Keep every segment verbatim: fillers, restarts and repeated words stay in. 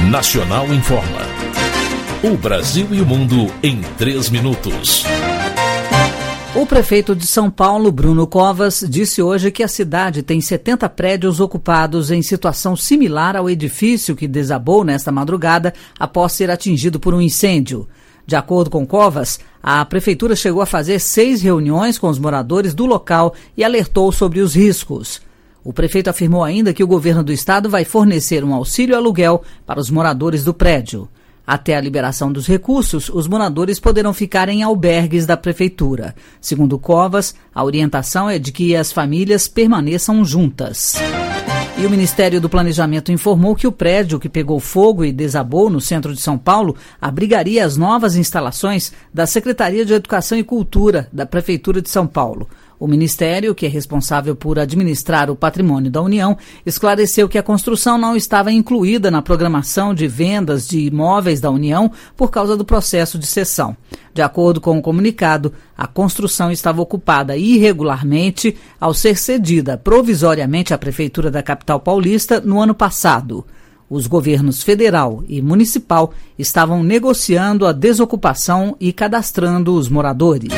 Nacional Informa. O Brasil e o mundo em três minutos. O prefeito de São Paulo, Bruno Covas, disse hoje que a cidade tem setenta prédios ocupados em situação similar ao edifício que desabou nesta madrugada após ser atingido por um incêndio. De acordo com Covas, a prefeitura chegou a fazer seis reuniões com os moradores do local e alertou sobre os riscos. O prefeito afirmou ainda que o governo do estado vai fornecer um auxílio aluguel para os moradores do prédio. Até a liberação dos recursos, os moradores poderão ficar em albergues da prefeitura. Segundo Covas, a orientação é de que as famílias permaneçam juntas. E o Ministério do Planejamento informou que o prédio que pegou fogo e desabou no centro de São Paulo abrigaria as novas instalações da Secretaria de Educação e Cultura da Prefeitura de São Paulo. O Ministério, que é responsável por administrar o patrimônio da União, esclareceu que a construção não estava incluída na programação de vendas de imóveis da União por causa do processo de cessão. De acordo com o comunicado, a construção estava ocupada irregularmente ao ser cedida provisoriamente à Prefeitura da capital paulista no ano passado. Os governos federal e municipal estavam negociando a desocupação e cadastrando os moradores.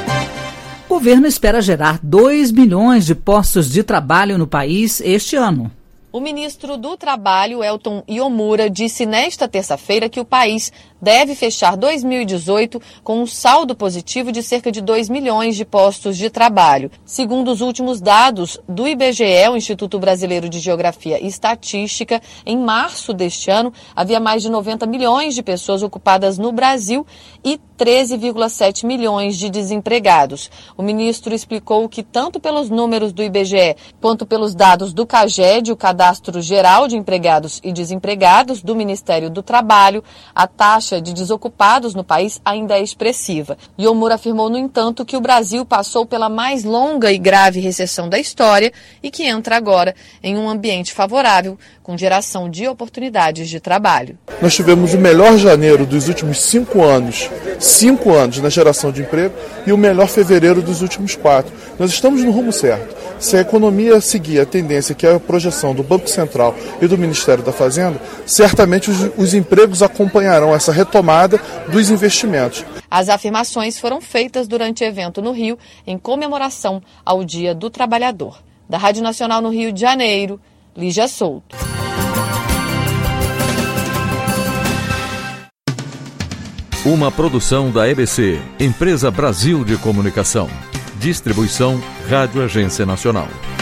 O governo espera gerar dois milhões de postos de trabalho no país este ano. O ministro do Trabalho, Elton Iomura, disse nesta terça-feira que o país deve fechar dois mil e dezoito com um saldo positivo de cerca de dois milhões de postos de trabalho. Segundo os últimos dados do I B G E, o Instituto Brasileiro de Geografia e Estatística, em março deste ano, havia mais de noventa milhões de pessoas ocupadas no Brasil e treze vírgula sete milhões de desempregados. O ministro explicou que tanto pelos números do I B G E quanto pelos dados do CAGED, o Cadastro Geral de Empregados e Desempregados do Ministério do Trabalho, a taxa de desocupados no país ainda é expressiva. Iomura afirmou, no entanto, que o Brasil passou pela mais longa e grave recessão da história e que entra agora em um ambiente favorável, com geração de oportunidades de trabalho. Nós tivemos o melhor janeiro dos últimos cinco anos, cinco anos na geração de emprego e o melhor fevereiro dos últimos quatro. Nós estamos no rumo certo. Se a economia seguir a tendência que é a projeção do Banco Central e do Ministério da Fazenda, certamente os, os empregos acompanharão essa retomada dos investimentos. As afirmações foram feitas durante evento no Rio, em comemoração ao Dia do Trabalhador. Da Rádio Nacional no Rio de Janeiro, Lígia Souto. Uma produção da E B C, Empresa Brasil de Comunicação. Distribuição Rádio Agência Nacional.